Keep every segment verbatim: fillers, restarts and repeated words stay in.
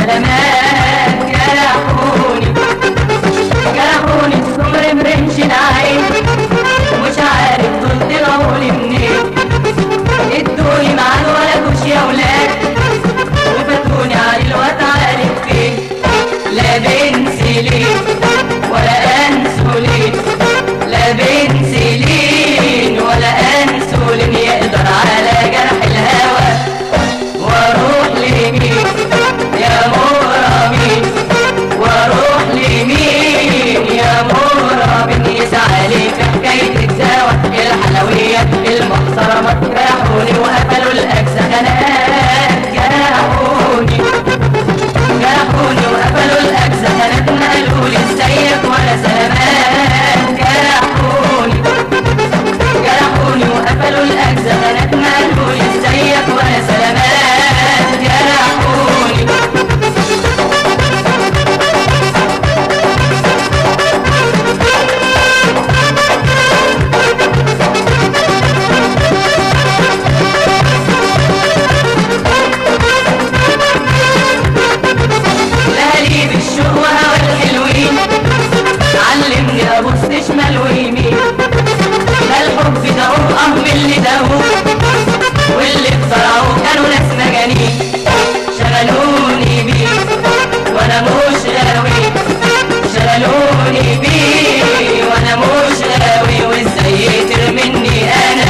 سلامات. جرحوني جرحوني السمر مرمش العين، ومش عارف دول طلعوا لي منين. ادوني معاد ولا كوش يا ولاد، وفاتوني على الوقت عارف فين. لا بنسلين ولا انسولين، لا بنسلين ولا انسولين يقدر على جرح الهوى. واروح لمين يا مغرمين، واروح لمين يا مغرمين، يسعى لي في حكاية الدواء الحلويات المحترمات. جرحوني وقفلوا الاجزاء خناقات، جرحوني جرحوني وقفلوا الاجزاء خناقات. نقلوا لي ازيك ولا سلامات. جرحوني جرحوني وقفلوا الاجزاء خناقات. نقلوا لي ازيك ولا سلامات. جرحوني لهالي بالشوق وهوى الحلوين، علمني ابص شمال ويمين. ده الحب ده اه من اللي داوه، واللي اخترعوه كانوا ناس مجانين. شغلوني بيه وانا مش غاوي، شغلوني بيه وانا مش غاوي. وازاي ترمني انا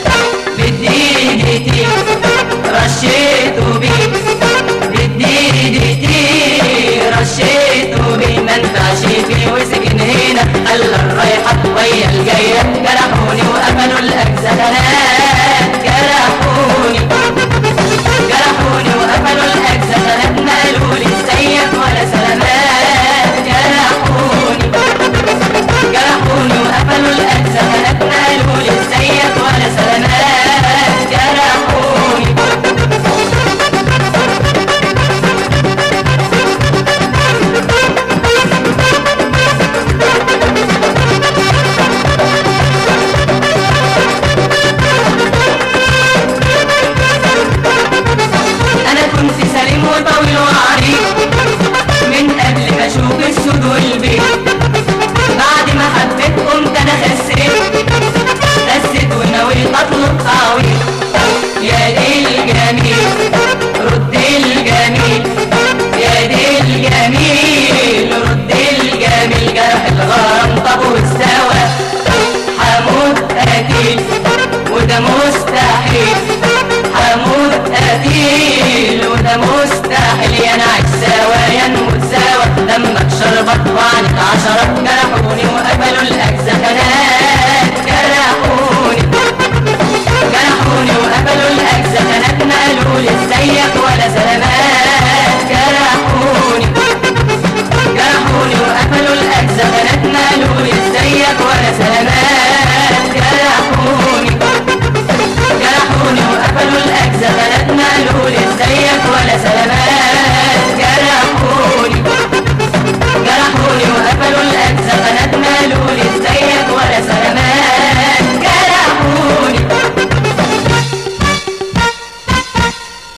بديدتي رشيته بيه، بديدتي رشيته بيه. منفعش فيه وسكن هنا، خلى الرايحة ويا الجاية. جرحوني وقفلوا الاجزاء خناقات. جرحوني جرحوني وقفلوا الاجزاء خناقات. نقلوا لي ازيك ولا سلامات. جرحوني جرحوني وقفلوا الاجزاء خناقات. نقلوا لي ازيك ولا سلامات. جرحوني انا كنت سليم وطويل وعريض من قبل ما اشوف السود والبيض. بعد ما حبيت قمت انا خسيت، خسيت ونويت اطلب تعويض. يا دي الجميل رد الجميل، يا دي الجميل رد الجميل. جرح الغرام طب واستوى، حموت قتيل وده مستحيل، حموت قتيل وده مستحيل. يا نعيش سوا يا نموت سوا، دمك شربت وعنك عشرة. جرحوني وقفلوا الاجزاء خناقات. جرحوني جرحوني وقفلوا الاجزاء خناقات. نقلوا لي ازيك ولا سلامات. جرحوني جرحوني وقفلوا الاجزاء خناقات. نقلوا لي ازيك ولا سلامات. جرحوني جرحوني وقفلوا الاجزاء خناقات. نقلوا لي ازيك ولا سلامات. جرحوني جرحوني وقفلوا الاجزاء خناقات. نقلوا لي